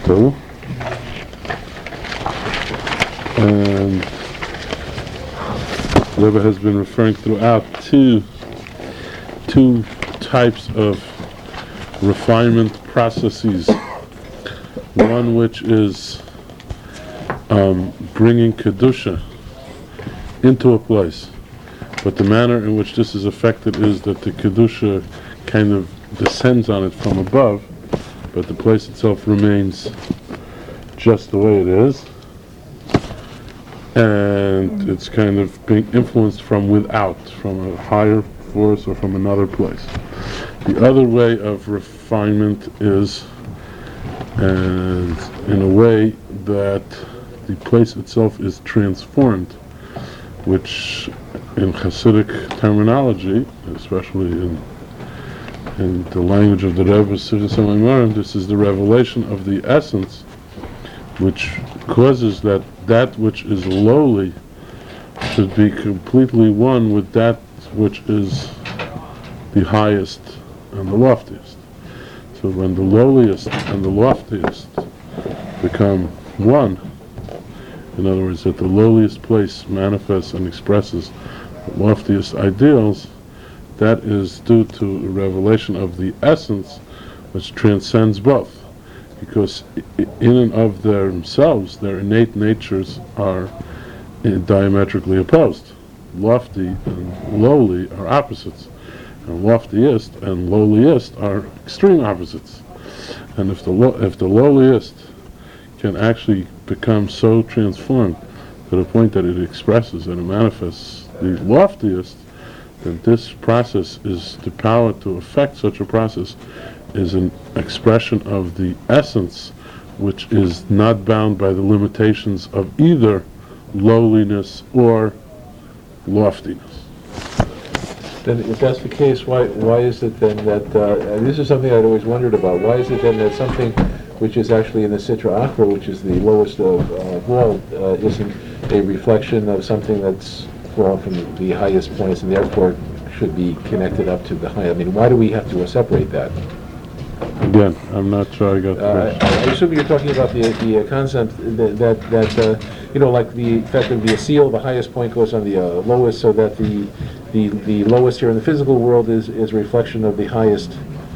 two. And the Rebbe has been referring throughout two types of refinement processes. One which is bringing Kedusha into a place. But the manner in which this is affected is that the Kedusha kind of descends on it from above, but the place itself remains just the way it is. And it's kind of being influenced from without, from a higher force or from another place. The other way of refinement is in a way that the place itself is transformed, which in Hasidic terminology, especially in the language of the Rebbe, this is the revelation of the essence, which causes that which is lowly should be completely one with that which is the highest and the loftiest. So when the lowliest and the loftiest become one, in other words, that the lowliest place manifests and expresses the loftiest ideals, that is due to a revelation of the essence which transcends both. Because in and of themselves, their innate natures are diametrically opposed. Lofty and lowly are opposites. And loftiest and lowliest are extreme opposites. And if the lowliest can actually become so transformed to the point that it expresses and it manifests the loftiest, then this process is the power to affect such a process is an expression of the essence, which is not bound by the limitations of either lowliness or loftiness. Then if that's the case, why is it then that, this is something I'd always wondered about, why is it then that something which is actually in the Sitra Achra, which is the lowest of all, isn't a reflection of something that's from the highest points and therefore should be connected up to the high? I mean, why do we have to separate that? Again, I'm not sure I got the I assume you're talking about the concept that like the fact of the seal, the highest point goes on the lowest, so that the lowest here in the physical world is a reflection of the highest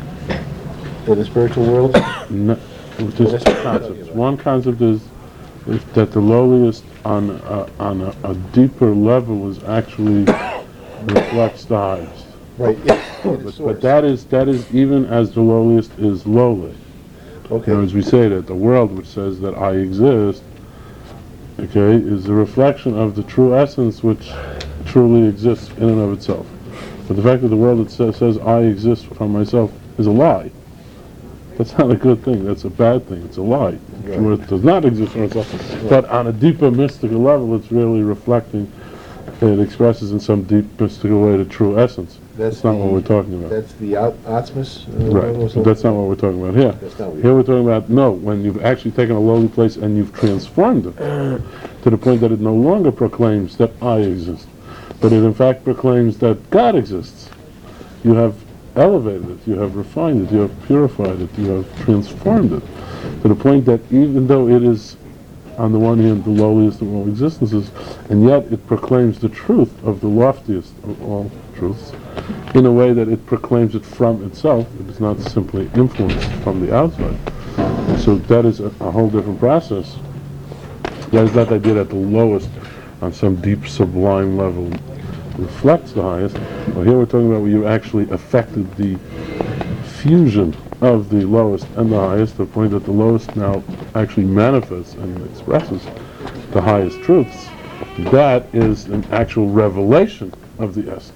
in the spiritual world. No, just two concepts. One concept is that the lowliest on a deeper level is actually reflects the highest. Right. But that is even as the lowliest is lowly. Okay. As we say that the world which says that I exist, okay, is a reflection of the true essence which truly exists in and of itself. But the fact that the world that says I exist from myself is a lie. That's not a good thing. That's a bad thing. It's a lie. Right. Where it does not exist from itself. Right. But on a deeper mystical level, it's really reflecting. It expresses in some deep mystical way the true essence. That's not what we're talking about. That's the Atmas? Right, but that's not what we're talking about here. That's not what here we're talking about, when you've actually taken a lowly place and you've transformed it to the point that it no longer proclaims that I exist, but it in fact proclaims that God exists. You have elevated it, you have refined it, you have purified it, you have transformed it to the point that even though it is on the one hand the lowliest of all existences, and yet it proclaims the truth of the loftiest of all truths in a way that it proclaims it from itself. It is not simply influenced from the outside. So that is a whole different process. That is not the idea that the lowest on some deep sublime level reflects the highest. Well, here we're talking about where you actually affected the fusion of the lowest and the highest to the point that the lowest now actually manifests and expresses the highest truths. That is an actual revelation of the essence.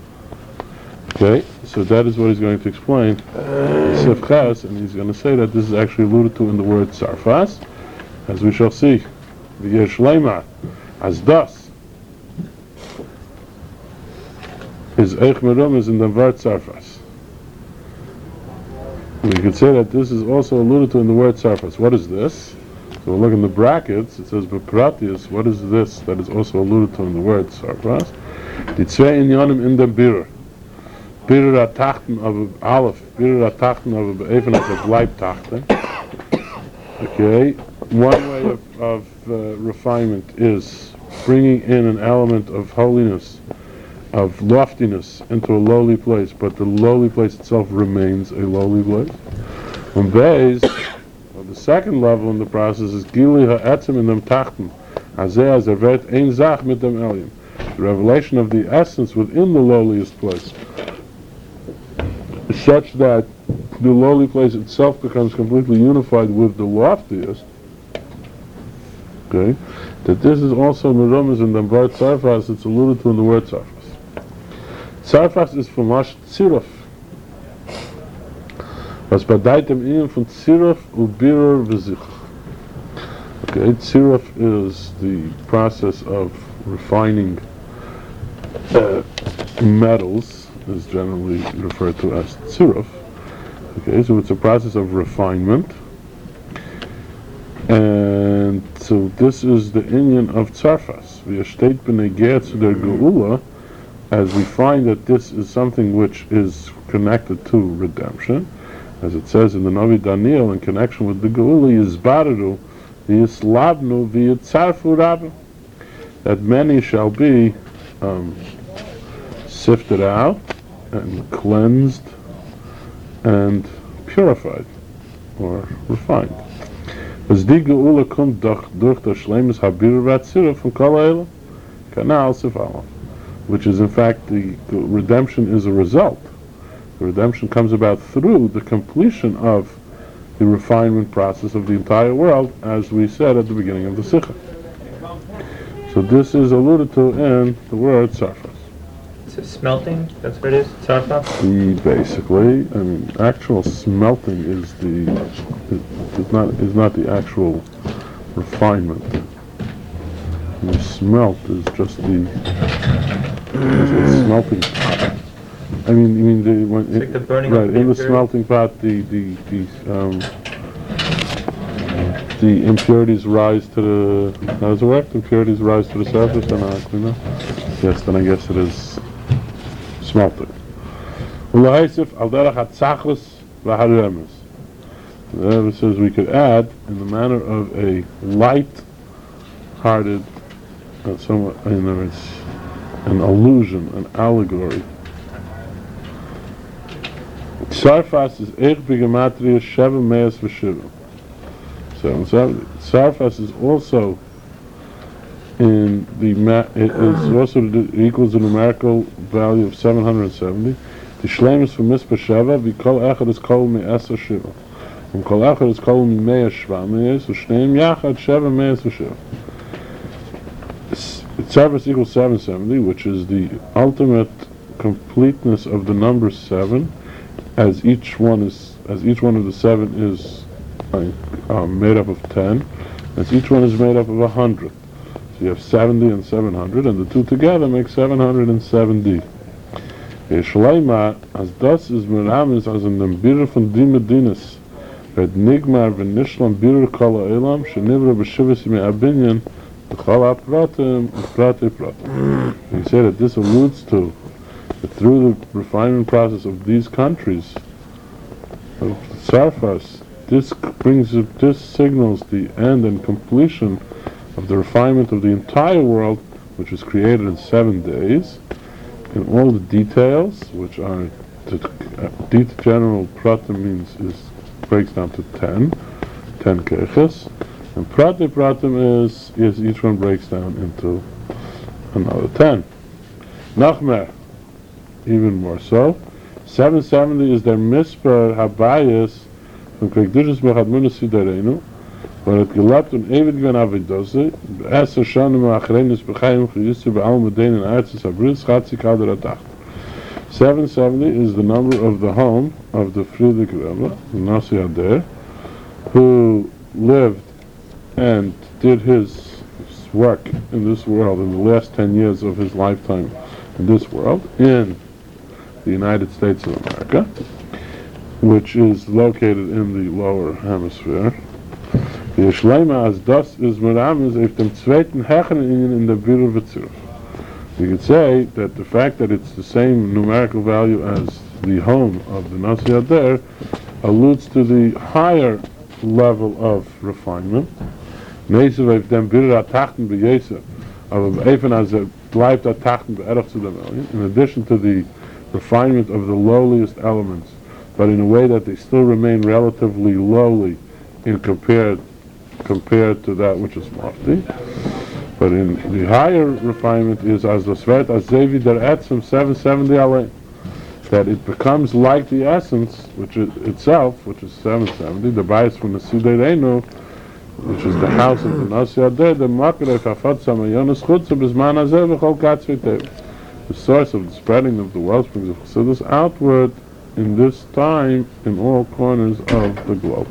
Okay, so that is what he's going to explain Sif Ches, and he's going to say that this is actually alluded to in the word Sarfas, as we shall see. V'yesh leimar, as thus is Eich Merum is in the word Sarfas. We could say that this is also alluded to in the word Sarfas. What is this? So we'll look in the brackets, it says Bepratius, what is this that is also alluded to in the word Sarfas? Die zwei Inyanim in dem Birur. Birur HaTachten aber Aleph, Birur HaTachten aber beefen als Leibtachten. Okay, one way of refinement is bringing in an element of holiness, of loftiness into a lowly place, but the lowly place itself remains a lowly place. And Beis, the second level in the process is Gili ha'etzem in dem Tachten, Hazeh hazervet ein zach mit dem Elyon. The revelation of the essence within the lowliest place, such that the lowly place itself becomes completely unified with the loftiest. Okay, that this is also merumas in the word Tzarfas. It's alluded to in the word Tzarfas. Tzarfas is from Lash Tziruf. Was bedeutet im Ihnen von Tziruf und Birur v'zich. Okay, Tziruf is the process of refining metals, is generally referred to as Tziruf. Okay, so it's a process of refinement. And so this is the inyan of Tzarfas. We steht b'negeh zu der Geula, as we find that this is something which is connected to redemption. As it says in the Navi Daniel, in connection with the Geula, Yizbareru, Yislabnu, V'yitzarfu Rabba, that many shall be sifted out and cleansed and purified or refined. As die Geula kommt durch das Shleimus Habir Vatzira from Kol Ha'elam, Kanal Sifalaf, which is in fact the redemption is a result. The redemption comes about through the completion of the refinement process of the entire world, as we said at the beginning of the Sikha. So this is alluded to in the word Tzarfas. So smelting, that's what it is? Tzarfas? Basically, I mean, actual smelting is not the actual refinement. The smelt is just the smelting pot. I mean, It's like the burning right of in the paper. smelting pot, the impurities rise to the. How does it work? The impurities rise to the surface, and clean up. Yes, then I guess it is smelting. The Rebbe says we could add in the manner of a light-hearted, somewhat, in other words, an allusion, an allegory. Tzarfas is Eich B'Gematria Sheva Me'as V'Shiva. 770. Tzarfas is also in the it is also equals the numerical value of 770. The Shleimus for Mispah Sheva, V'Kol Echad is Kol Me'asa Shiva. And Kol Echad is Kol Me'as Shva Me'as, V'Shneim Yachad Sheva Me'as V'Shiva. Tzarfas equals 770, which is the ultimate completeness of the number 7, as each one of the 7 is made up of 10, as each one is made up of 100. So you have 70 and 700, and the two together make 770. Shleima, as das is meramis, as in dem Birur von die Medinas, red nigmar v'nishlam Birur kol ha'elam, shenivra b'shivas yimei abinyan, v'chol ha'pratim, v'prati pratim. He said that this alludes to that through the refinement process of these countries, of Tzarfas, this signals the end and completion of the refinement of the entire world, which was created in 7 days, in all the details, which are the general pratim means breaks down to 10 keches, and prati pratim is each one breaks down into another 10. Nachmer, even more so. 770 is their Mispar Habayas from Krekdishus Mechadmunus Sidarenu, but it gelabt und ewig gwen Avidose, Esser Shanim Achrenis Bechayim Chiyusir Ba'al Medein and Artzis Abris Chatzi Kader Adacht. 770 is the number of the home of the Friedrich Rebbe, the Nasi Ader, who lived and did his work in this world in the last 10 years of his lifetime in this world, in the United States of America, which is located in the lower hemisphere. The Yishleima as das is meramis auf dem zweiten Hechen in der Birur V'Tziruf. You could say that the fact that it's the same numerical value as the home of the Nasi Ader alludes to the higher level of refinement. Nezer heeft den Birra Tachten bejezen, aber even als bleibt Tachten beerdig zu dem Alien, in addition to the refinement of the lowliest elements, but in a way that they still remain relatively lowly in compared to that which is lofty. But in the higher refinement is as the Svet as Zevi der Etzem 770 Alein, that it becomes like the essence, which is itself, which is 770, the bias from the Sidei Reinu, which is the house of the Nasi Adeh, the Makarei Chafat Samayonis Chutza Bizman Hazeh V'chol Katzvitev, the source of the spreading of the wellsprings of Chassidus outward in this time in all corners of the globe.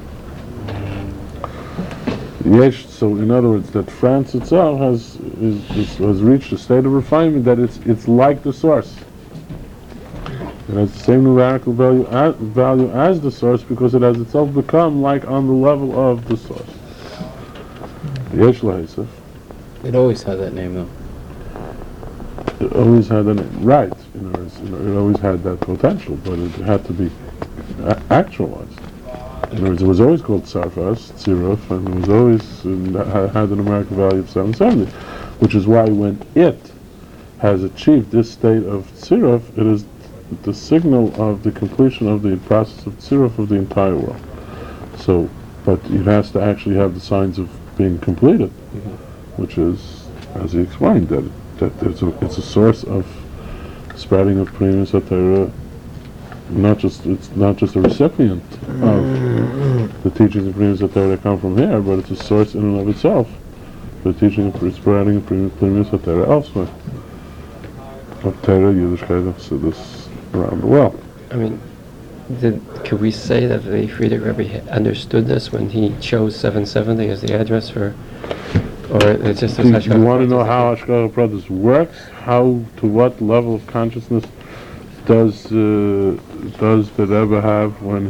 Yes, so in other words, that France itself has reached a state of refinement that it's like the source. It has the same numerical value as the source because it has itself become like on the level of the source. Yesh lahesef. It always had that name, though. It always had that name, right? It always had that potential, but it had to be actualized. In other words, it was always called Sarfas, Tziruf, and it was always had a numerical value of 770, which is why when it has achieved this state of Tziruf, it is the signal of the completion of the process of Tziruf of the entire world. So, but it has to actually have the signs of being completed, which is, as he explained, that it's a source of spreading of Primus Atera. It's not just a recipient of the teachings of Primus Atera that come from here, but it's a source in and of itself for the teaching of spreading of Primus Atera elsewhere. Of Torah, Yiddishkeit, and Chassidus around the world. I mean, could we say that the Friedrich Rebbe understood this when he chose 770 as the address for, or it's just a You want to know how Hashgacha Pratis works? How, to what level of consciousness does the Rebbe have when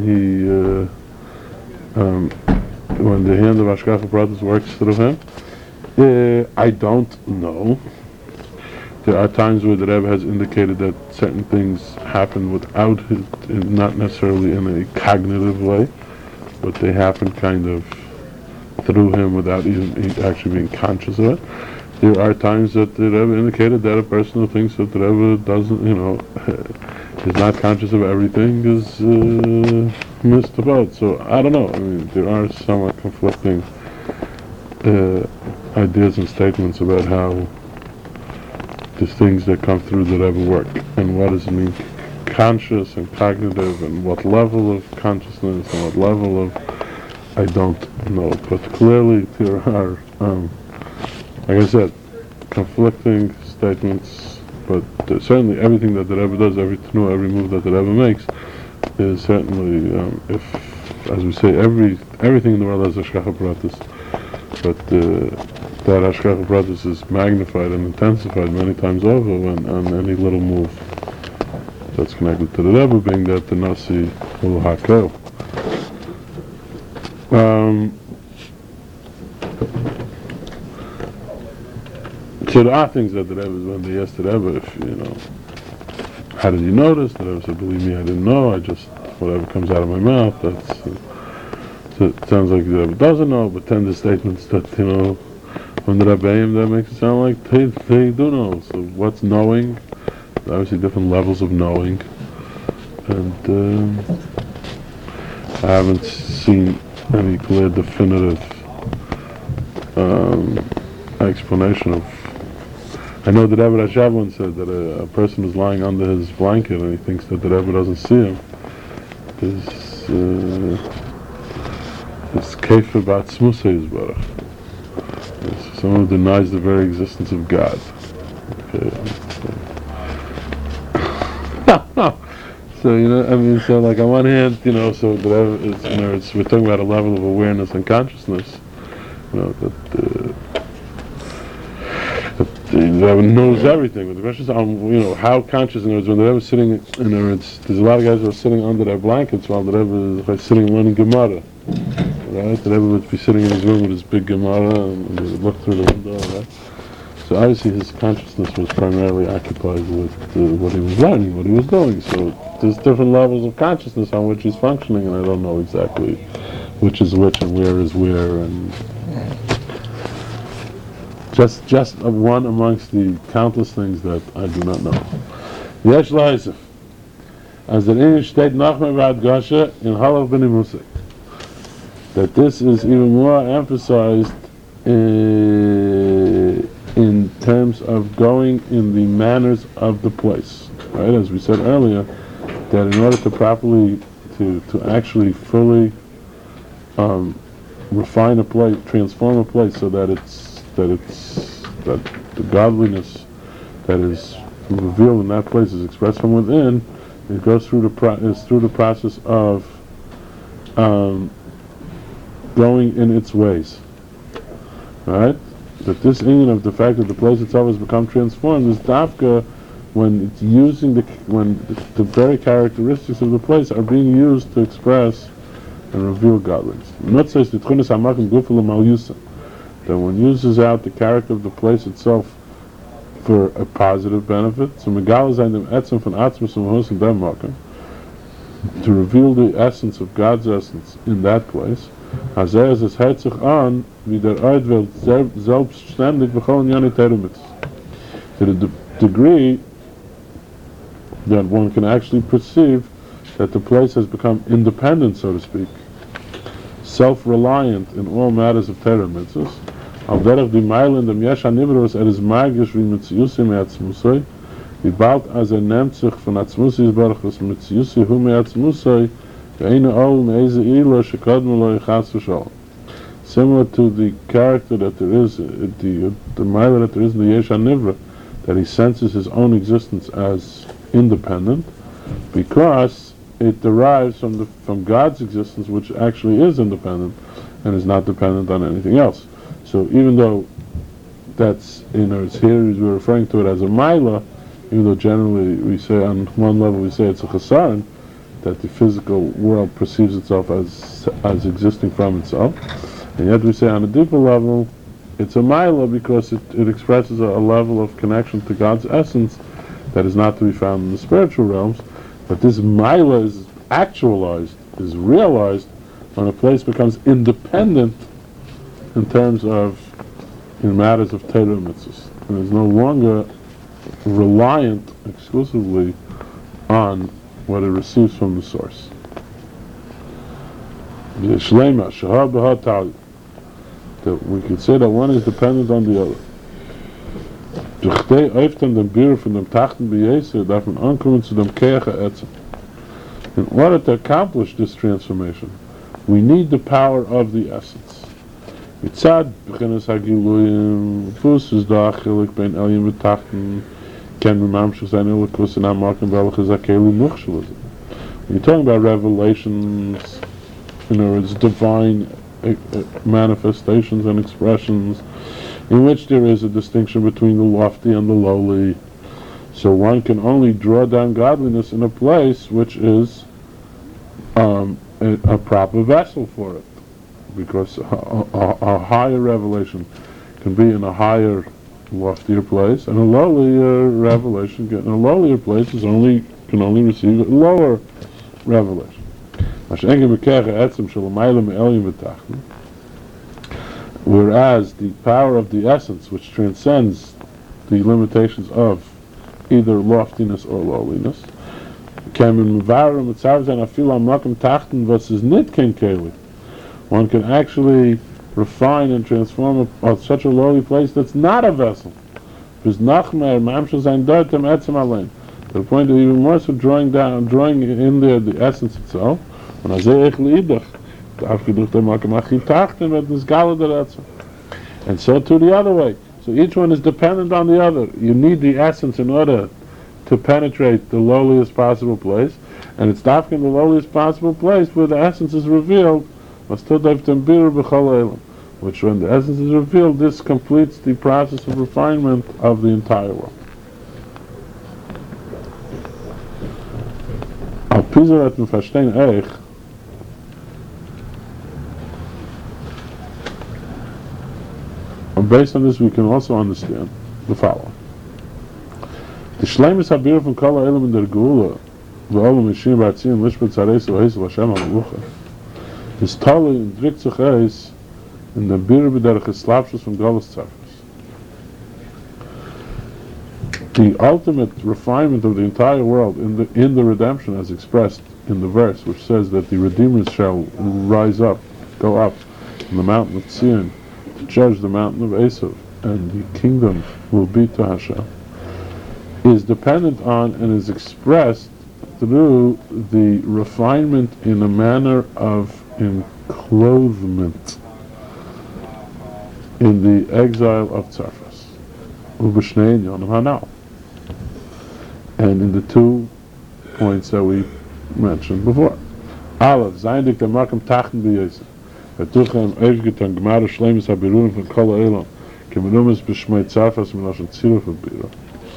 the hand of Hashgacha Pratis works through him? I don't know. There are times where the Rebbe has indicated that certain things happen without his, not necessarily in a cognitive way, but they happen kind of through him without even actually being conscious of it. There are times that the Rebbe indicated that a person who thinks that the Rebbe doesn't, is not conscious of everything is missed the boat. So I don't know. I mean, there are somewhat conflicting ideas and statements about how the things that come through the Rebbe work, and what does it mean conscious and cognitive, and what level of consciousness and what level of, I don't know, but clearly there are, like I said, conflicting statements, but certainly everything that the Rebbe does, every move that the Rebbe makes, is certainly, as we say, everything in the world has Hashgacha Pratis, but that Hashgacha Pratis is magnified and intensified many times over on any little move that's connected to the Rebbe, being that the Nasi Ul Hakel. So there are things that the Rebbe, when they asked the Rebbe, how did you notice? The Rebbe said, believe me, I didn't know, I just, whatever comes out of my mouth, that's, so it sounds like the Rebbe doesn't know, but then the statements that, from the Rebbeim, that makes it sound like they do know. So what's knowing? Obviously different levels of knowing. And I haven't seen any clear definitive explanation of. I know that Rebbe Rashab once said that a person is lying under his blanket and he thinks that the Rebbe doesn't see him. It's Kefer Bat Smusay Yisbarach. Someone who denies the very existence of God. Okay. So so like on one hand, so that it's, we're talking about a level of awareness and consciousness, that the Rebbe knows everything. But the question is, how conscious. In other words, when the Rebbe is sitting, in other words, there's a lot of guys who are sitting under their blankets while the Rebbe is sitting learning Gemara. Right? The Rebbe would be sitting in his room with his big Gemara and he would look through the window, right? So obviously his consciousness was primarily occupied with what he was learning, what he was doing. So there's different levels of consciousness on which he's functioning, and I don't know exactly which is which and where is where, and just one amongst the countless things that I do not know. Yesh leise, as the English state noch mehr about Gasha in Halach B'nai Musik, that this is even more emphasized in terms of going in the manners of the place, right? As we said earlier, that in order to properly, to actually fully refine a place, transform a place, so that that the godliness that is revealed in that place is expressed from within, it goes through the process of going in its ways, right? That this union of the fact that the place itself has become transformed is dafka when it's using when the very characteristics of the place are being used to express and reveal godliness. That one uses out the character of the place itself for a positive benefit. So to reveal the essence of God's essence in that place. To the degree that one can actually perceive that the place has become independent, so to speak, self-reliant in all matters of Torah mitzvahs. Al derech di meilen dem yesh hanivros is magisch wie mitziusi me'atzmusoi, wie bald as nimmt sich von atzmusi yisbarach was mitziusi hu me'atzmusoi, ve'einu ol me'eze ilo shekadmu lo yichas v'shol. Similar to the character that there is, the meilen that there is in the yesh hanivra, that he senses his own existence as independent, because it derives from God's existence, which actually is independent and is not dependent on anything else. So even though that's, it's here we're referring to it as a maila, even though generally we say on one level we say it's a chesaron, that the physical world perceives itself as existing from itself, and yet we say on a deeper level it's a maila because it expresses a level of connection to God's essence that is not to be found in the spiritual realms. But this maila is actualized, is realized when a place becomes independent in terms of, in matters of Torah mitzvahs, and is no longer reliant exclusively on what it receives from the source. That we could say that one is dependent on the other. In order to accomplish this transformation, we need the power of the essence. When you're talking about revelations, it's divine manifestations and expressions in which there is a distinction between the lofty and the lowly. So one can only draw down godliness in a place which is a proper vessel for it, because a higher revelation can be in a higher, loftier place, and a lowlier revelation in a lowlier place can only receive a lower revelation. Whereas the power of the essence, which transcends the limitations of either loftiness or lowliness, one can actually refine and transform such a lowly place that's not a vessel. To the point of even more so drawing in there the essence itself. And so too the other way. So each one is dependent on the other. You need the essence in order to penetrate the lowliest possible place, and it's dark in the lowliest possible place where the essence is revealed, which when the essence is revealed, this completes the process of refinement of the entire world. And based on this, we can also understand the following: the shleimus habir from kol ha'elam in der geula, v'olam yishim b'atzim lishbet zareis v'heis v'Hashem ha'melucha. This totally drückt sich aus in der Birbe der Geslapschus von Galus Tzarfas. The ultimate refinement of the entire world in the redemption as expressed in the verse which says that the Redeemers shall rise up, go up in the mountain of Zion to judge the mountain of Esav, and the kingdom will be to Hashem, is dependent on and is expressed through the refinement in a manner of enclothement in the exile of Tzarfas, Ubishnein Yonim Hanal. And in the 2 points that we mentioned before. Aleph, Zayndik der Makam Tachten b'Yosef. Etuchem Evgetan Gemara Shleimus HaBirurim von Kol HaElam. Kemenumis b'Shmei Tzarfas Menashen Tziruf HaBirurim.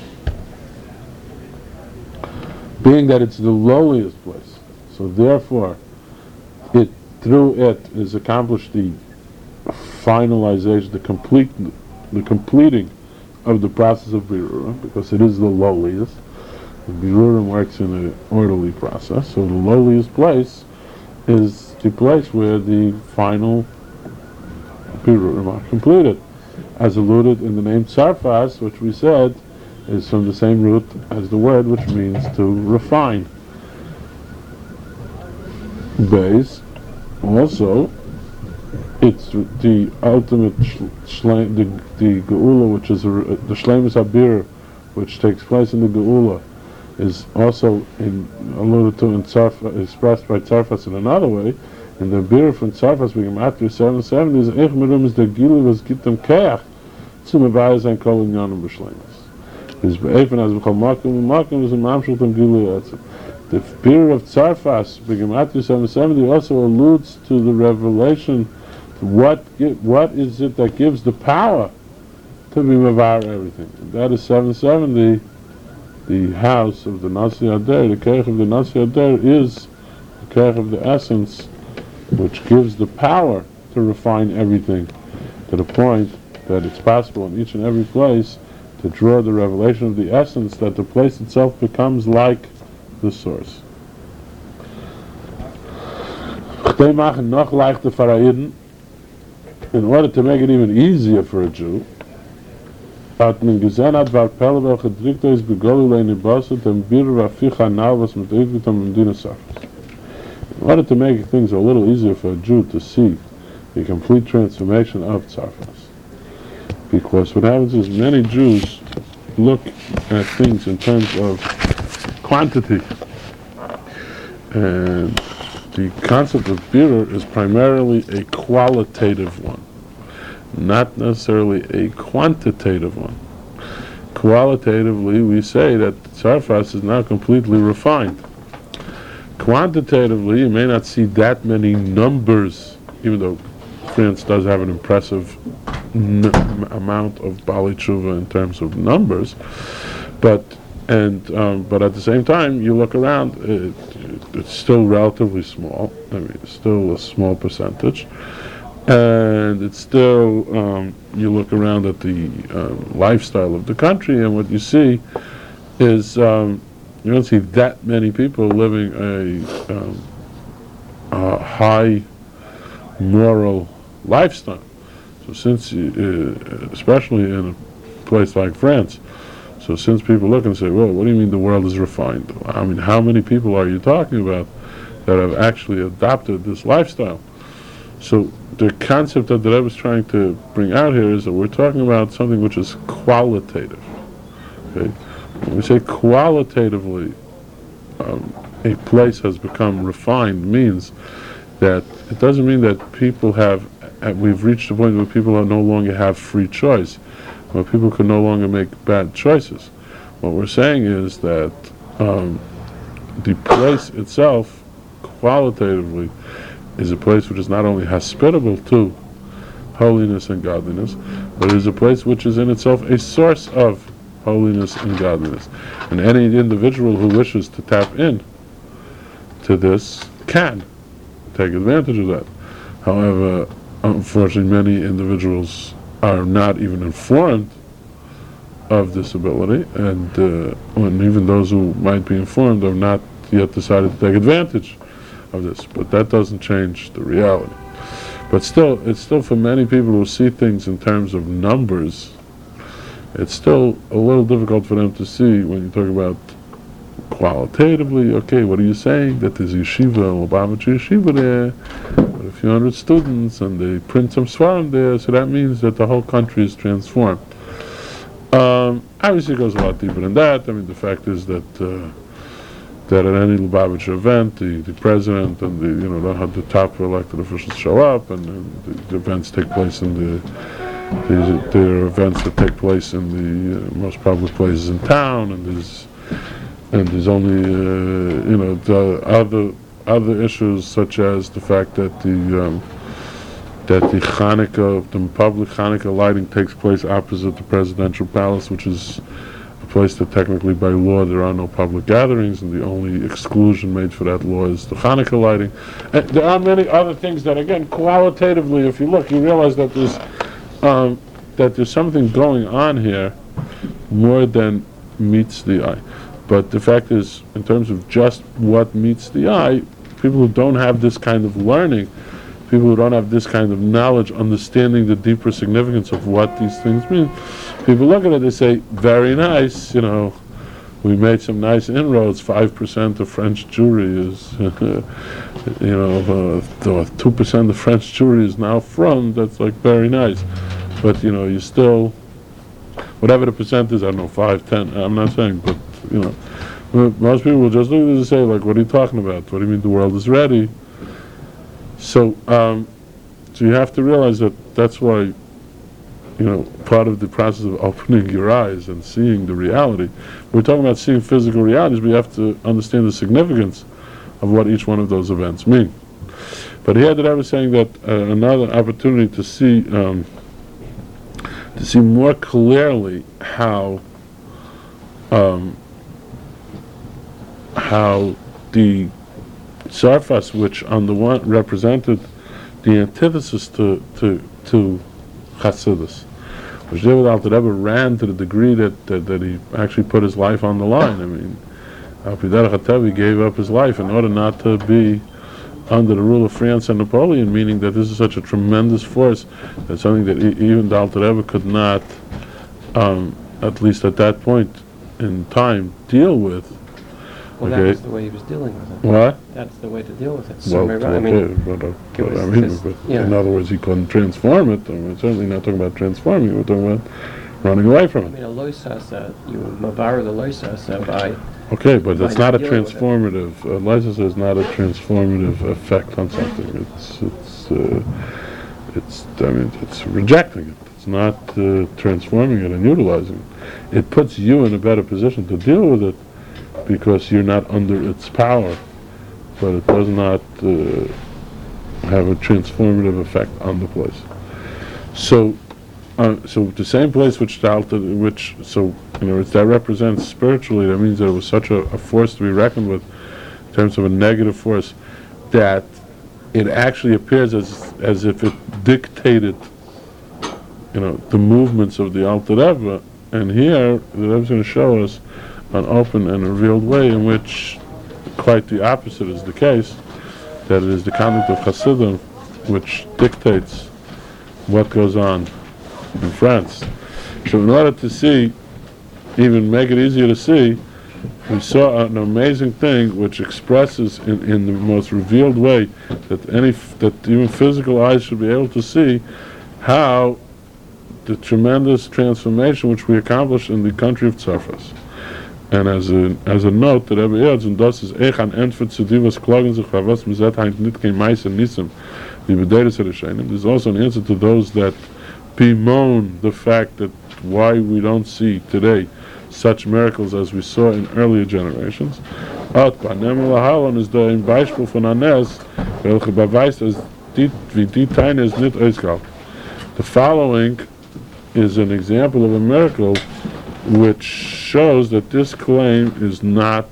Being that it's the lowliest place, so therefore, through it is accomplished the finalization, the completing of the process of Birurim, because it is the lowliest. The Birurim works in an orderly process, so the lowliest place is the place where the final Birurim are completed. As alluded in the name Tzarfas, which we said is from the same root as the word which means to refine. Base, also, it's the ultimate the Geula, which is the Shleimus HaBir, which takes place in the Geula, is also alluded to in Tzarfas, expressed by Tzarfas in another way. In the Bir from Tzarfas, we come after 770 is Eich Merum is the Gili was Gittem Keach zum Ebayas ein Kol Inyanim B'Shleimus. Is Be'efen as B'chol Makim is a Mamshul Tam Gili Etzim. The Bir of Tzarfas, Begematria 770, also alludes to the revelation. What is it that gives the power to be Mavar everything? And that is 770. The house of the Nasi Ader, the Keich of the Nasi Ader is the Keich of the essence, which gives the power to refine everything to the point that it's possible in each and every place to draw the revelation of the essence, that the place itself becomes like the source. In order to make it even easier for a Jew, in order to make things a little easier for a Jew to see the complete transformation of Tzarfas. Because what happens is many Jews look at things in terms of quantity. And the concept of Birur is primarily a qualitative one, not necessarily a quantitative one. Qualitatively, we say that Tzarfas is now completely refined. Quantitatively, you may not see that many numbers, even though France does have an impressive amount of Bali Tshuva in terms of numbers, but at the same time, you look around, it's still relatively small. I mean, it's still a small percentage. And it's still, you look around at the lifestyle of the country, and what you see is you don't see that many people living a high moral lifestyle. So since, especially in a place like France, so since people look and say, well, what do you mean the world is refined? I mean, how many people are you talking about that have actually adopted this lifestyle? So the concept that the Rebbe is trying to bring out here is that we're talking about something which is qualitative. Okay? When we say qualitatively, a place has become refined, means that it doesn't mean that people we've reached a point where people no longer have free choice, where people can no longer make bad choices. What we're saying is that the place itself, qualitatively, is a place which is not only hospitable to holiness and godliness, but is a place which is in itself a source of holiness and godliness. And any individual who wishes to tap in to this can take advantage of that. However, unfortunately, many individuals are not even informed of this ability, and even those who might be informed have not yet decided to take advantage of this, but that doesn't change the reality. But still, it's still for many people who see things in terms of numbers, it's still a little difficult for them to see when you talk about qualitatively, okay, what are you saying? That there's yeshiva, Lubavitcher yeshiva there, but a few hundred students, and they print some svarim there, so that means that the whole country is transformed. Obviously it goes a lot deeper than that. I mean, the fact is that that at any Lubavitcher event, the president and the top elected officials show up, and the events take place in there are events that take place in the most public places in town, and there's only the other issues, such as the fact that the Hanukkah, the public Hanukkah lighting takes place opposite the presidential palace, which is a place that technically by law there are no public gatherings, and the only exclusion made for that law is the Hanukkah lighting. And there are many other things that, again, qualitatively, if you look, you realize that there's something going on here more than meets the eye. But the fact is, in terms of just what meets the eye, people who don't have this kind of learning, people who don't have this kind of knowledge, understanding the deeper significance of what these things mean, people look at it, they say, very nice, we made some nice inroads, 5% of French Jewry is, 2% of French Jewry is now from, that's like very nice. But, you still, whatever the percent is, I don't know, 5, 10, I'm not saying, but, most people will just look at this and say, like, what are you talking about? What do you mean the world is ready? So you have to realize that that's why, part of the process of opening your eyes and seeing the reality, we're talking about seeing physical realities, but you have to understand the significance of what each one of those events mean. But here that I was saying that another opportunity to see more clearly how the Sarfas, which on the one represented the antithesis to Chassidus, which David Alter Rebbe ran to the degree that he actually put his life on the line. I mean, Al-Piderach HaTevi gave up his life in order not to be under the rule of France and Napoleon, meaning that this is such a tremendous force, that's something that even the Alter Rebbe could not, at least at that point in time, deal with. Well, Okay. that was the way he was dealing with it. What? That's the way to deal with it. Well, But, in other words, he couldn't transform it. I mean, certainly not talking about transforming, we're talking about running away from I it. mean, a loisasa, you mavar the loisasa by... Okay, but by it's not a dealing with it. transformative, license is not a transformative effect on something. It's rejecting it. It's not transforming it and utilizing it. It puts you in a better position to deal with it because you're not under its power, but it does not have a transformative effect on the place. So the same place that represents spiritually, that means that it was such a force to be reckoned with in terms of a negative force, that it actually appears as if it dictated, the movements of the Alter Rebbe. And here, the Rebbe is going to show us an open and revealed way in which quite the opposite is the case, that it is the conduct of Hasidim which dictates what goes on in France. So in order to see, even make it easier to see, we saw an amazing thing which expresses in the most revealed way that even physical eyes should be able to see how the tremendous transformation which we accomplished in the country of Tzarfas. And as a note, the Rebbe adds, and das is an entfert zu dir, was klagen sich, was mizet heint nit kein meis and nisim, wie bederes erishenim. There's also an answer to those that bemoan the fact that why we don't see today such miracles as we saw in earlier generations. Out panem lahalon is da ein Beispiel von Anes, welche beweist, as wie die Teine is nit ausgehalten. The following is an example of a miracle which shows that this claim is not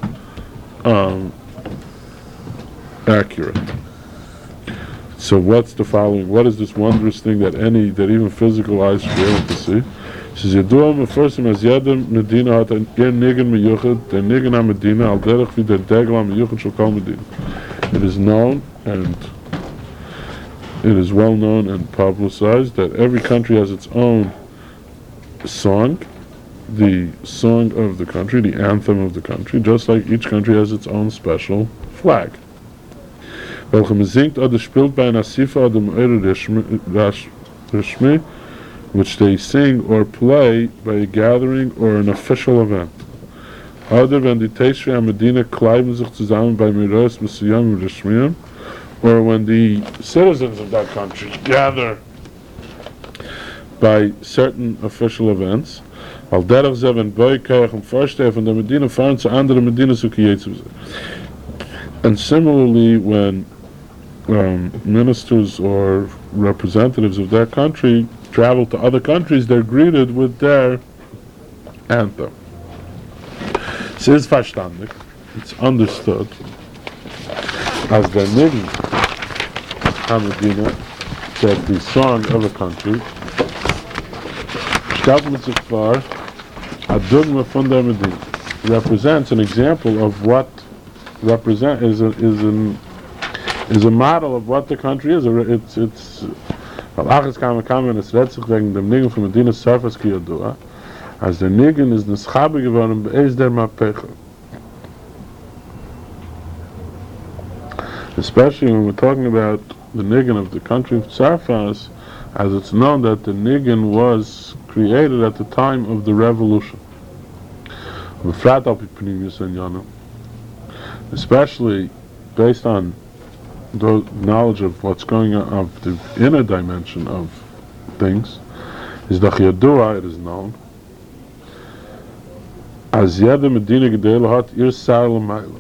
accurate. So what's the following? What is this wondrous thing that even physical eyes should be able to see? It says, Yadua first as Yadam Medina hat nigen miyuchet, der nigen ha Medina, al derech wie der Degel ha miyuchet shel kol Medina. It is known and it is well known and publicized that every country has its own song, the song of the country, the anthem of the country, just like each country has its own special flag. Welche man singt oder spielt bei einer Sifa oder Rishmi, which they sing or play by a gathering or an official event. Oder wenn die Teishri am Medina kleiben sich zusammen bei Miros Mesuyam Rishmiyam, or when the citizens of that country gather by certain official events. Al derach ze wenn Boykach und Vorsteher von der Medina fahren zu anderen Medinas zu Kietzu. And similarly, when ministers or representatives of that country travel to other countries, they're greeted with their anthem. Es ist verstandig, it's understood, as der Niggen Medina, that the song of a country represents an example of what is a model of what the country is. It's wegen dem Nigen von Medina Surface Kiyodua, as der Nigen ist Nischabe geworden be'ez der Mapecha. Especially when we're talking about the Nigen of the country of Sarfas, as it's known that the Nigen was created at the time of the revolution. Especially based on the knowledge of what's going on, of the inner dimension of things, is the Chiyadua, it is known, as Yada Medina Gedela hat ir Sar L'mayla.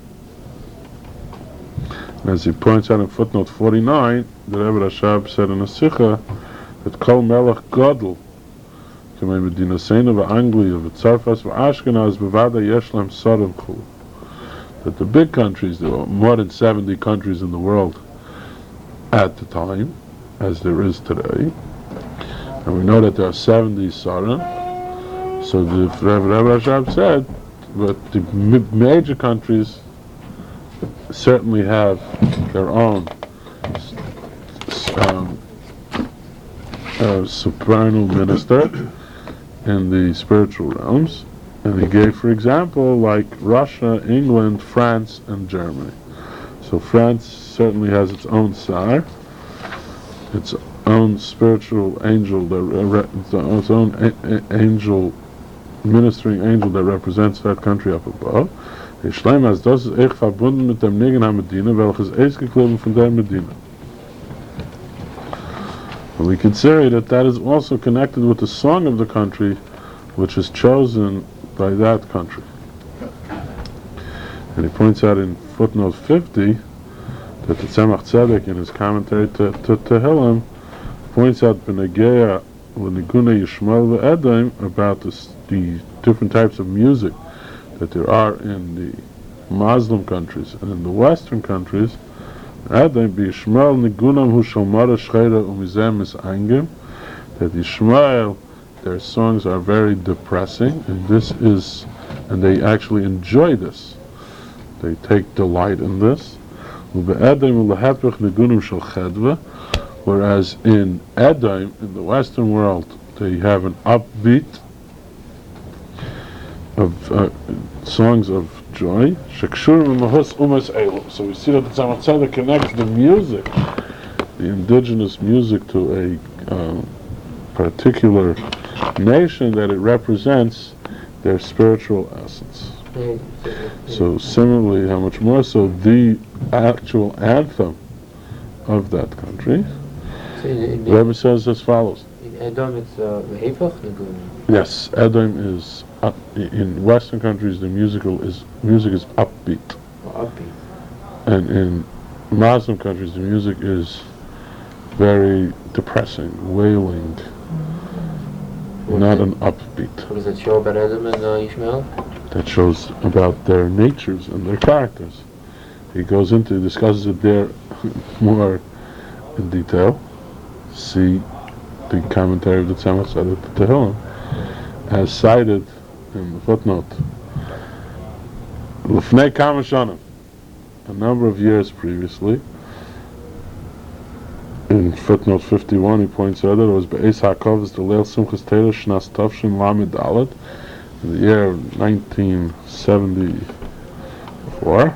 As he points out in footnote 49, the Rebbe Rashab said in a Sikha that Kol Melech Gadol K'mei Medina Seina v'Anglia v'Tzarfas v'Ashkenaz b'Vada Yesh Lahem Sarim Chul. That the big countries, there were more than 70 countries in the world at the time, as there is today, and we know that there are 70 Sarim. So the Rebbe Rashab said, but the major countries certainly have their own supernal minister in the spiritual realms, and he gave, for example, like Russia, England, France, and Germany. So France certainly has its own Sar, its own spiritual angel, its own angel, ministering angel that represents that country up above. Ishleim as das ist echt verbunden mit dem Nigen HaMedina, welches ausgeklebt von der Medina. And we consider that that is also connected with the song of the country, which is chosen by that country. And he points out in footnote 50 that the Tzemach Tzedek, in his commentary to Tehillim, points out B'negea L'niguna Yishmael V'Edom about the different types of music that there are in the Muslim countries and in the Western countries. That Yishmael, their songs are very depressing, and they actually enjoy this. They take delight in this. Whereas in Edom, in the Western world, they have an upbeat of songs of joy. So we see that the Tzemach Tzedek connects the music, the indigenous music, to a particular nation, that it represents their spiritual essence. So similarly, how much more so the actual anthem of that country, the Rebbe says as follows. In Edom it's Hepach? Yes, Edom is in Western countries the music is upbeat. Upbeat. And in Muslim countries the music is very depressing, wailing, not an upbeat. What does that show about Edom and Ishmael? That shows about their natures and their characters. He discusses it there more in detail. See the commentary of the Tzemach Tzedek to Tehillim, as cited in the footnote. L'fnei kama shanim, a number of years previously. In footnote 51, he points out that it was Be'ez HaKov's the Leil Simchas Torah Shnas Tavshin Lamed Dalet in the year of 1974.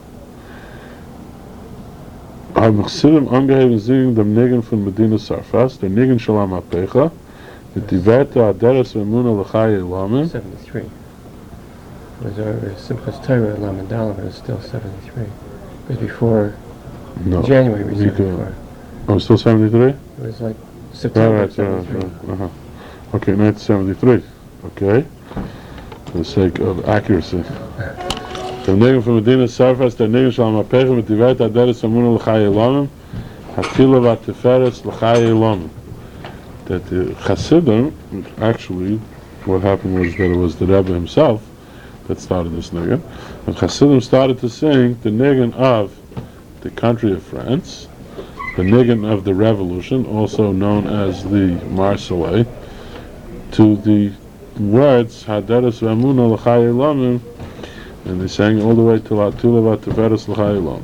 Haben Chassidim angeheben singen dem Nigen von Medina Sarfas, der Nigen Shalom HaPecha, mit die Werte Aderes V'Emuna L'Chai Elamim. 73. Was our Simchas Torah Lamed Dalet was still 73. It was before No. January we said Because- before. Oh, still 73? It was like September Right. 73. Uh-huh. Okay, 1973. Okay. For the sake of accuracy. The Nigen from Medina Sarfas, the Nigen Shalom HaPecha, mit die Werte Aderes V'Emuna L'Chai Elamim, Hatila V'Tiferes L'Chai Elamim. That the Chassidim, actually, what happened was that it was the Rebbe himself that started this Nigen. And Chassidim started to sing the Nigen of the country of France, the Nigen of the Revolution, also known as the Marseillaise, to the words Haderes V'Emuna L'Chai Elamim, and they sang all the way to Hatila V'Tiferes L'Chai Elamim.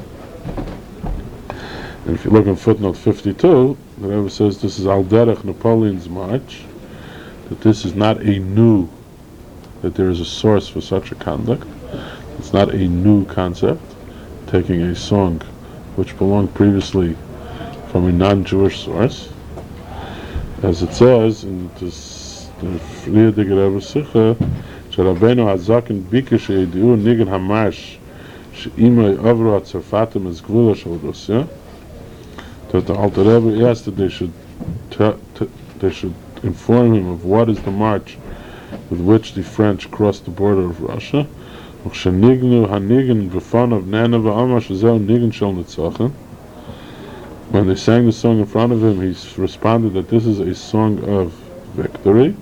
And if you look in footnote 52, the Rebbe says this is Al Derech Napoleon's march, that this is not a new, that there is a source for such a conduct. It's not a new concept, taking a song which belonged previously from a non-Jewish source. As it says in this Frierdige Rebbe Sicha, Rabbeinu Hazaken Bikesh Yediu Nigen Hamash She'imay Avro HaTzarfatim Es Gvula Shel Russia, that the Alter Rebbe asked that they should inform him of what is the march with which the French crossed the border of Russia. When they sang the song in front of him, he responded that this is a song of victory.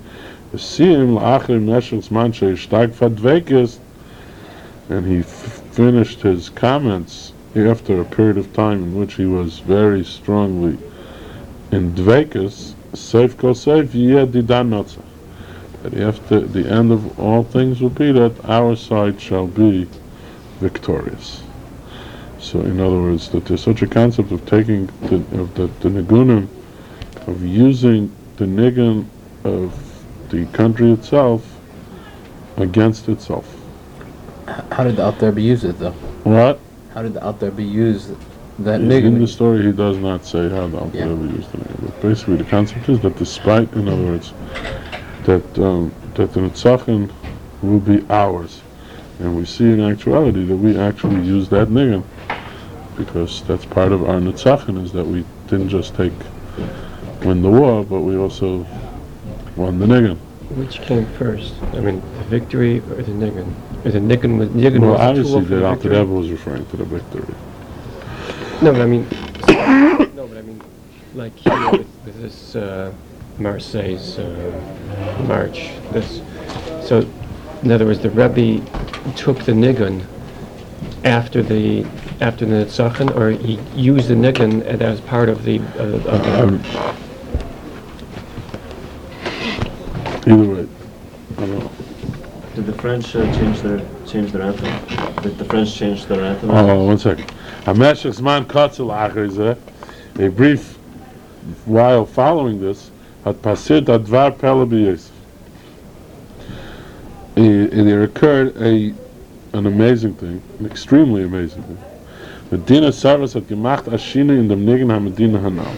And he finished his comments after a period of time in which he was very strongly in dvekas, seif kol seif yeh didan notzach. That after the end of all things will be that our side shall be victorious. So in other words, that there's such a concept of taking the nigunim, of using the nigun of the country itself against itself. How did the Alter Rebbe use it, though? What? How did the Alter Rebbe use that In the nigun? story, he does not say how the Alter Yeah. Rebbe used the nigun. But basically, the concept is that despite, in other words, that the Netzachim will be ours. And we see in actuality that we actually use that nigun, because that's part of our Netzachim, is that we didn't just win the war, but we also won the nigun. Which came first? I mean, the victory or the nigun? Or the nigun was Well, the tool obviously, for the the Alter victory? Rebbe was referring to the victory. No, but I mean, like here with this Marseille's march. So, in other words, the Rebbe took the nigun after the Netzachim, or he used the nigun as part of the. Either way, I don't know. Did the French change their anthem? Did the French change their anthem? Oh, 1 second. HaMeshech Zman Kotzel Acher Zeh, a brief while following this, had passiert Advar Pele B'Yosef. There occurred an amazing thing, an extremely amazing thing. Medina Sarvas had gemacht Ashina in dem Nigen HaMedina Hanal.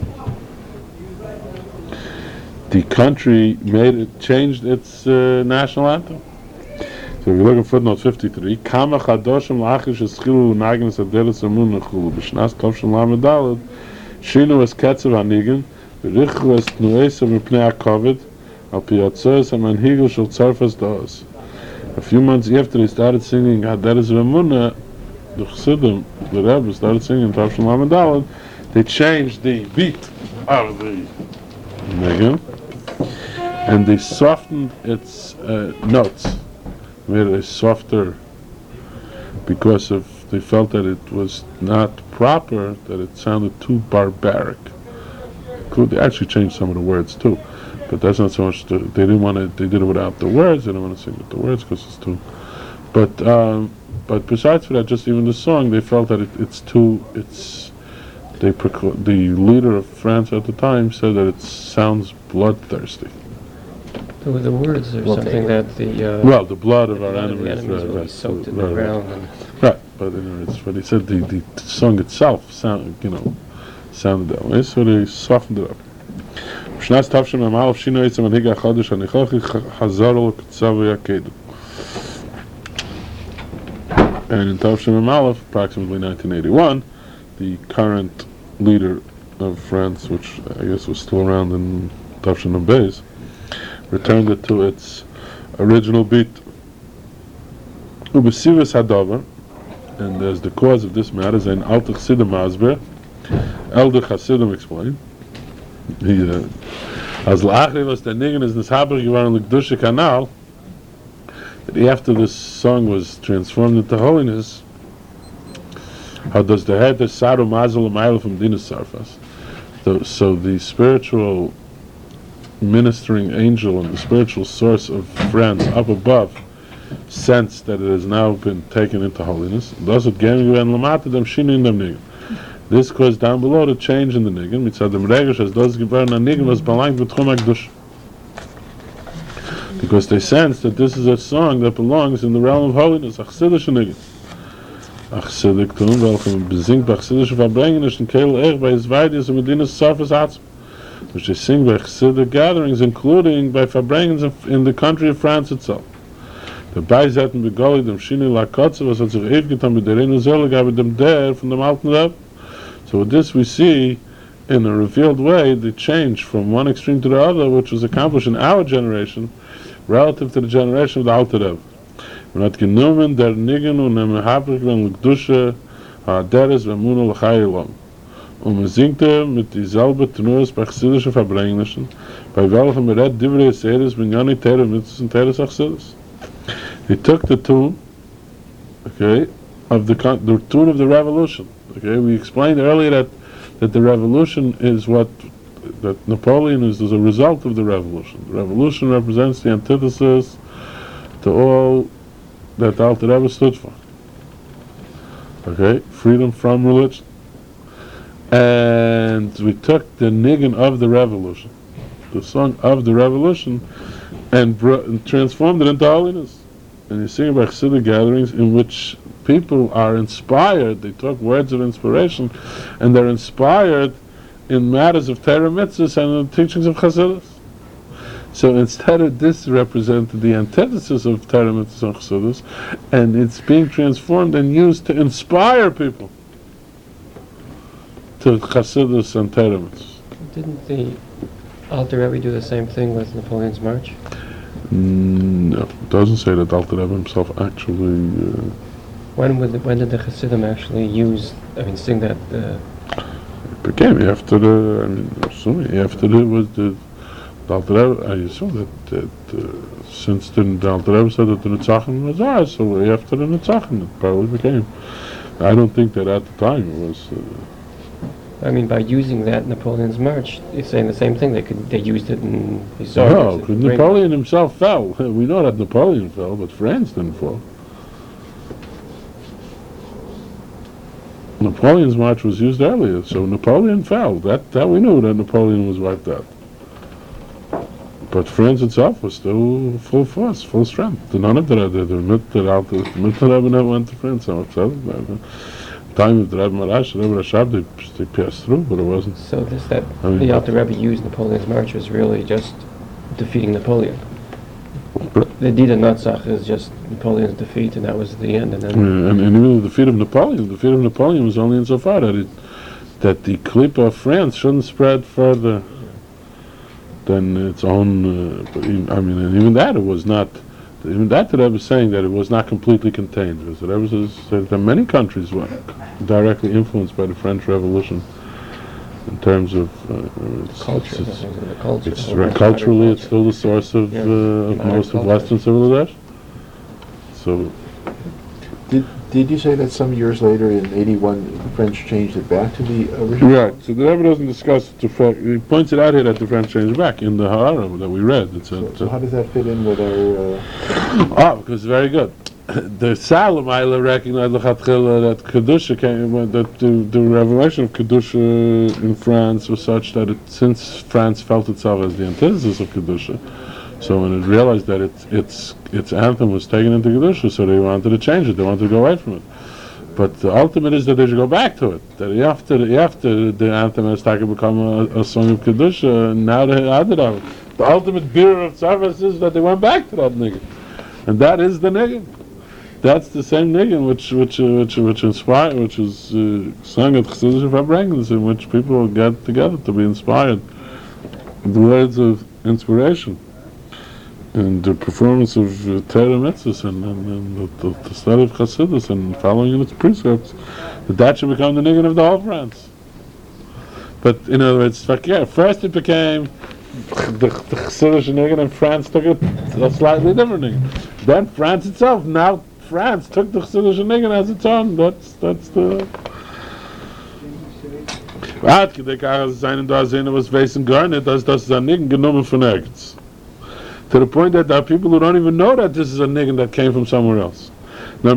The country changed its national anthem. So if you look at footnote 53, Kama Chadoshim Lachish Eschilu Nagin Sadelis Amun Nechulu B'Shnas Tovshim Lamed Daled Shinu Es Ketzev HaNigen V'Richu Es Tnuesa Mipnei HaKovid Al Piyatzos HaManhigel Shel Tzarfas Da'os. A few months after they started singing Haderes V'Emunah, the Chassidim, the Rebbe, started singing Tovshim Lamed Daled, they changed the beat of the Nigen and they softened its notes, made it softer, because they felt that it was not proper, that it sounded too barbaric. They actually changed some of the words too, but that's not so much. They didn't want to. They did it without the words. They didn't want to sing with the words because it's too. But But besides for that, just even the song, they felt that the leader of France at the time said that it sounds bloodthirsty. The words are We'll something take that the Well, the blood of the our blood of the enemies, enemies will be right, soaked in right, the right. ground. And Right, but it's what he said. The song itself sounded that way, so they softened it up. בשנת תשמ"א שינו עצם מנהיג החודש הנוכחי חזרו לקצב ויקדו. And in Tavshin approximately 1981, the current leader of France, which I guess was still around in Tavshin Beis, returned it to its original beat. Ubesivus Hadavar, and as the cause of this matter is an Alter Chassidim Masber, Elder Chassidim explained. As La'achri was the Nigen is Nishaber geworden L'Kedusha Kanal, that after this song was transformed into holiness, how does the head of Saru Mazel Amayla from Dinas Sarfas? So the spiritual ministering angel and the spiritual source of France up above sense that it has now been taken into holiness. This caused down below the change in the nigun. Because they sense that this is a song that belongs in the realm of holiness. Which they sing by Chassidic gatherings, including by Farbrengens in the country of France itself. The Beiseiten begolid dem Shini Lakotze was hat sich aufgetan mit der Reinu gabe dem der from the mountain up. So with this we see, in a revealed way, the change from one extreme to the other, which was accomplished in our generation, relative to the generation of the Alter Rebbe. When hat genommen der Nigen und dem Haprik ben L'Kedusha ha'aderes v'emuna l'chayilom. Und man singt mit dieselbe Tenuas bei chassidischen Verbrengnischen, bei welchem redt Divrei Seres ben Yoni Tere Mitzvahs und Teres Achsidus. He took the tune, okay, of the tune of the revolution. Okay, we explained earlier that the revolution is that Napoleon is a result of the revolution. The revolution represents the antithesis to all that Alter Rebbe stood for. Okay, freedom from religion. And we took the nigun of the revolution, the song of the revolution, and transformed it into holiness. And you sing about Chassidic gatherings in which people are inspired. They talk words of inspiration, and they're inspired in matters of Torah mitzvahs and the teachings of Chassidus. So instead of this represented the antithesis of Torah mitzvahs and Chassidus, and it's being transformed and used to inspire people to Chassidus and Torah mitzvahs. didn't the Alter Rebbe do the same thing with Napoleon's March? No, it doesn't say that Alter Rebbe himself actually. When did the Chassidim actually sing that? It became after assuming after the Alter Rebbe. I assume that since the Alter Rebbe said that the Netzachim was ours, so after the Netzachim it probably became. I don't think that at the time it was. By using that Napoleon's March, you're saying the same thing. They used it in his No, because Napoleon himself fell. We know that Napoleon fell, but France didn't fall. Napoleon's march was used earlier, so Napoleon fell. That we knew that Napoleon was wiped out. But France itself was still full force, full strength. None of the Rebbe never went to France. Time of the Rebbe Marash, the Rebbe Rashab, they passed through, but it wasn't. So the Alter Rebbe used Napoleon's March was really just defeating Napoleon. The Dida Natzach is just Napoleon's defeat, and that was the end. And then and even the defeat of Napoleon was only insofar that the clip of France shouldn't spread further than its own. And even that it was not. Even that the Rebbe is saying that it was not completely contained. Because the Rebbe says that many countries were directly influenced by the French Revolution in terms of culture. Culturally, it's still the source of most of Western civilization. So, Did you say that some years later, in '81, the French changed it back to the original? right. So the Rebbe doesn't discuss the fact. He points it out here that the French changed back in the Ha'ara that we read. So how does that fit in with our... Because very good. the Salamaila recognized that Kedusha came, that the revelation of Kedusha in France was such that since France felt itself as the antithesis of Kedusha, so when it realized that its anthem was taken into Kedusha, so they wanted to change it, they wanted to go away from it. But the ultimate is that they should go back to it. That after the anthem has become a song of Kedusha, now they added on it. The ultimate beer of Tzavas is that they went back to that niggun. And that is the niggun. That's the same niggun which inspired, which is sung at Chassidish Farbrengens, in which people get together to be inspired. The words of inspiration. And the performance of Torah mitzvahs and the study of Chassidus and following in its precepts, that should become the niggun of the whole France. But in other words, first it became the Chassidish niggun, and France took it a slightly different niggun. Then France itself, now France took the Chassidish niggun as its own. That's the. Was facing garnet, das ist ein Niggun genommen von nirgends. To the point that there are people who don't even know that this is a niggun that came from somewhere else. They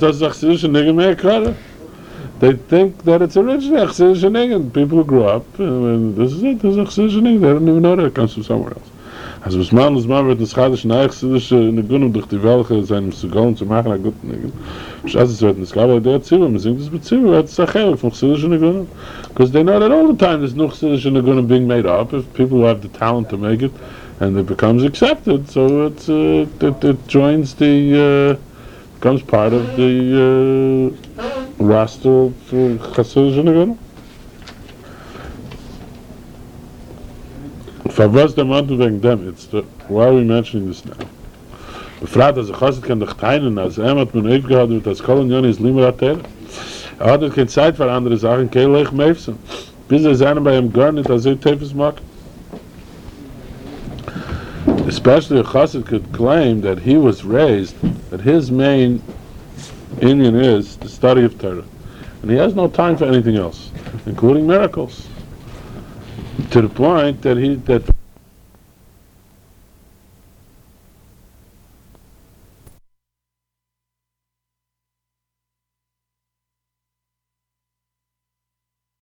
think that it's originally a Chassidish niggun. People who grew up, this is it, this is a Chassidish niggun. They don't even know that it comes from somewhere else. As was man wird das Chadish nahe Chassidische Niggunim durch die Welche seinem Zugolen zu machen, a guten Niggun. As es wird, es gab auch der Zivur, man singt es mit Zivur, wird es achel from Chassidische Niggunim. Because they know that all the time there's no Chassidische Niggunim being made up, if people who have the talent to make it, and it becomes accepted, so it joins the, becomes part of the roster of Chassidische Niggunim. Verwas der Mann wegen dem, why are we mentioning this now? Befragt, als Chassid kann doch teilen, als hat man aufgehört, wird das Kolonion ist Limmer Atel. Hat keine Zeit für andere Sachen, kein Lech Meifsen. Bis seinen bei ihm gar nicht, als Tefes mag. Especially a Chassid could claim that he was raised, that his main Indian is the study of Torah. And he has no time for anything else, including miracles. To the point that